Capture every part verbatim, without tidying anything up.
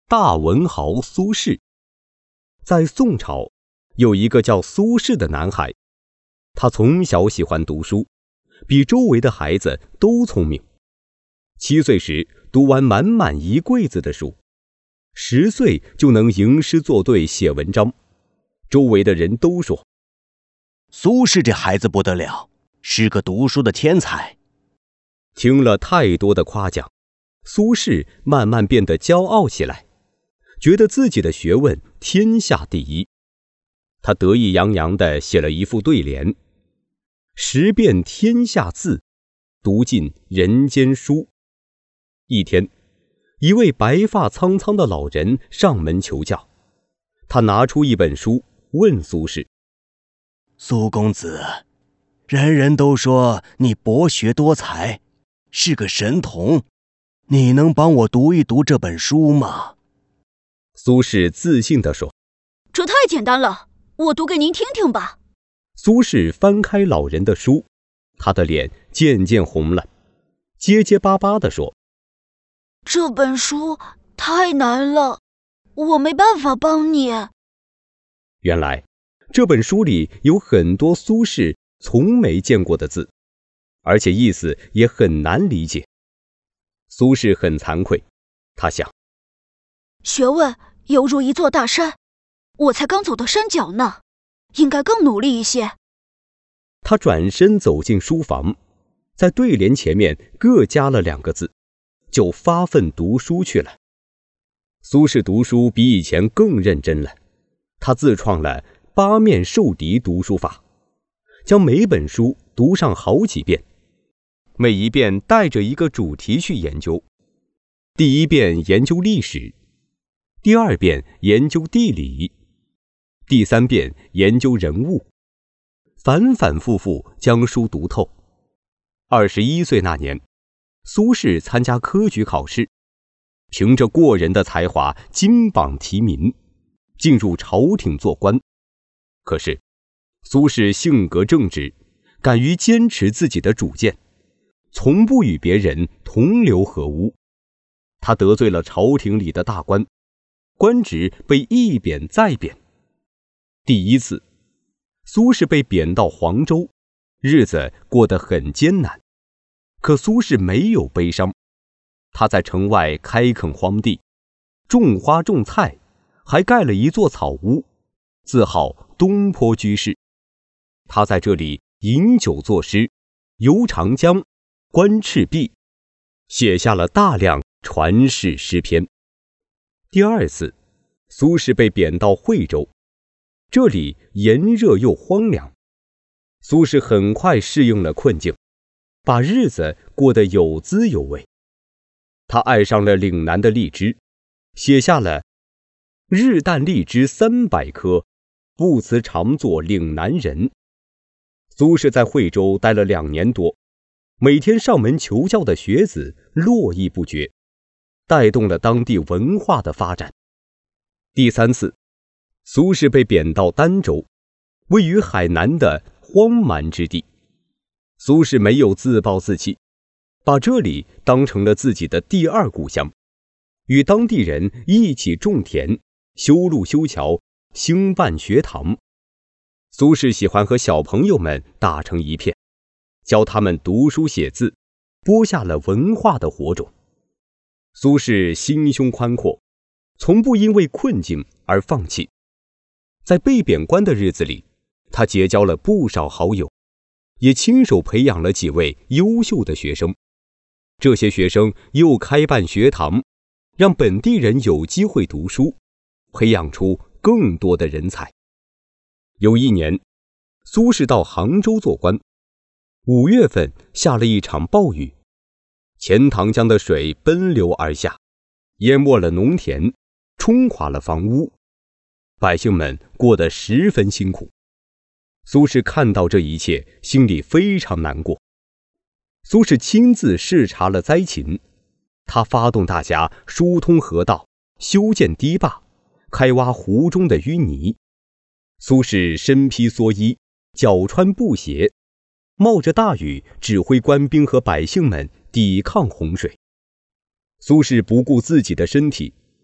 大文豪苏轼。在宋朝，有一个叫苏轼的男孩，他从小喜欢读书，比周围的孩子都聪明。七岁时读完满满一柜子的书，十岁就能吟诗作对写文章。周围的人都说， 苏轼这孩子不得了，是个读书的天才。 听了太多的夸奖，苏轼慢慢变得骄傲起来，觉得自己的学问天下第一。他得意洋洋地写了一副对联：识遍天下字，读尽人间书。一天，一位白发苍苍的老人上门求教，他拿出一本书问苏轼： 苏公子，人人都说你博学多才，是个神童，你能帮我读一读这本书吗？ 苏轼自信地说： 这太简单了，我读给您听听吧。 苏轼翻开老人的书，他的脸渐渐红了，结结巴巴地说： 这本书太难了，我没办法帮你。 原来这本书里有很多苏轼从没见过的字，而且意思也很难理解。苏轼很惭愧，他想， 学问犹如一座大山，我才刚走到山脚呢，应该更努力一些。 他转身走进书房，在对联前面各加了两个字，就发奋读书去了。苏轼读书比以前更认真了，他自创了八面受敌读书法，将每本书读上好几遍，每一遍带着一个主题去研究。第一遍研究历史，第二遍研究地理，第三遍研究人物，反反复复将书读透。二十一岁那年，苏轼参加科举考试，凭着过人的才华金榜题名，进入朝廷做官。可是苏轼性格正直，敢于坚持自己的主见，从不与别人同流合污。他得罪了朝廷里的大官，官职被一贬再贬。第一次，苏轼被贬到黄州，日子过得很艰难。可苏轼没有悲伤，他在城外开垦荒地，种花种菜，还盖了一座草屋，自号东坡居士。他在这里饮酒作诗，游长江，观赤壁，写下了大量传世诗篇。第二次，苏轼被贬到惠州，这里炎热又荒凉。苏轼很快适应了困境，把日子过得有滋有味。他爱上了岭南的荔枝，写下了日啖荔枝三百颗，不辞常作岭南人。苏轼在惠州待了两年多，每天上门求教的学子络绎不绝，带动了当地文化的发展。第三次，苏轼被贬到儋州，位于海南的荒蛮之地。苏轼没有自暴自弃，把这里当成了自己的第二故乡，与当地人一起种田、修路修桥、兴办学堂。苏轼喜欢和小朋友们打成一片，教他们读书写字，播下了文化的火种。苏轼心胸宽阔，从不因为困境而放弃。在被贬官的日子里，他结交了不少好友，也亲手培养了几位优秀的学生。这些学生又开办学堂，让本地人有机会读书，培养出更多的人才。有一年，苏轼到杭州做官，五月份下了一场暴雨，钱塘江的水奔流而下，淹没了农田，冲垮了房屋，百姓们过得十分辛苦。苏轼看到这一切，心里非常难过。苏轼亲自视察了灾情，他发动大家疏通河道，修建堤坝，开挖湖中的淤泥。苏轼身披蓑衣，脚穿布鞋，冒着大雨指挥官兵和百姓们抵抗洪水。苏轼不顾自己的身体，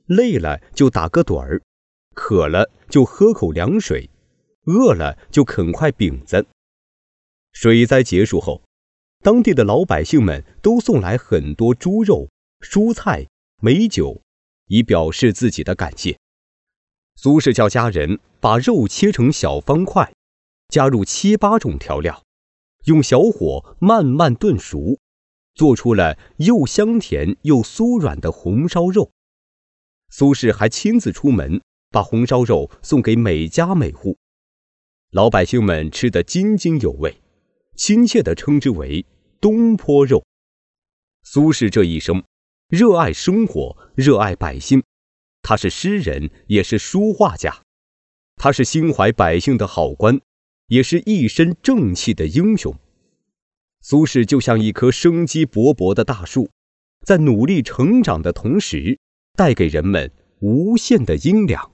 累了就打个盹儿，渴了就喝口凉水，饿了就啃块饼子。水灾结束后，当地的老百姓们都送来很多猪肉、蔬菜、美酒，以表示自己的感谢。苏轼叫家人把肉切成小方块，加入七八种调料，用小火慢慢炖熟，做出了又香甜又酥软的红烧肉。苏轼还亲自出门，把红烧肉送给每家每户，老百姓们吃得津津有味，亲切地称之为东坡肉。苏轼这一生热爱生活，热爱百姓，他是诗人，也是书画家，他是心怀百姓的好官，也是一身正气的英雄。苏轼就像一棵生机勃勃的大树，在努力成长的同时，带给人们无限的阴凉。